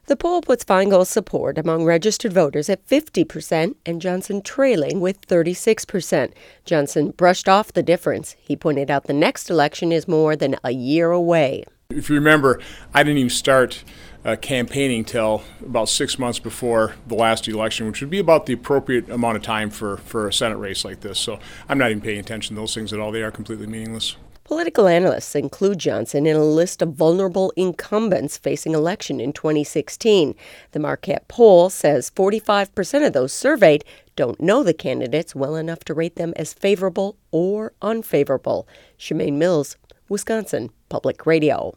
The poll puts Feingold's support among registered voters at 50% and Johnson trailing with 36%. Johnson brushed off the difference. He pointed out the next election is more than a year away. If you remember, I didn't even start campaigning till about 6 months before the last election, which would be about the appropriate amount of time for a Senate race like this. So I'm not even paying attention to those things at all. They are completely meaningless. Political analysts include Johnson in a list of vulnerable incumbents facing election in 2016. The Marquette poll says 45% of those surveyed don't know the candidates well enough to rate them as favorable or unfavorable. Shemaine Mills, Wisconsin Public Radio.